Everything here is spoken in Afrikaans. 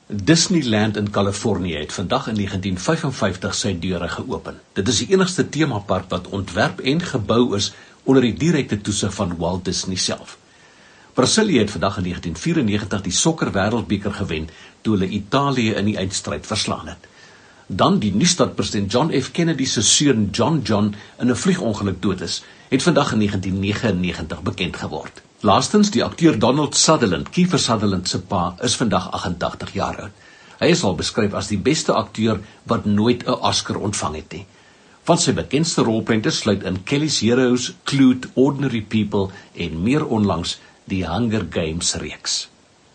Disneyland in Californië het vandag in 1955 sy deure geopen. Dit is die enigste themapark wat ontwerp en gebou is onder die direkte toesig van Walt Disney self. Brasilië het vandag in 1994 die sokker wêreldbeker gewen toe hulle Italië in die eindstryd verslaan het. Dan die nuus dat president John F. Kennedy se seun John in 'n vliegongeluk dood is, het vandag in 1999 bekend geword. Laastens, die akteur Donald Sutherland, Kiefer Sutherland se pa, is vandag 88 jaar oud. Hy is al beskryf as die beste akteur wat nooit 'n Oscar ontvang het nie. Van sy bekendste rolprente sluit in Kelly's Heroes, Clute, Ordinary People en meer onlangs die Hunger Games reeks.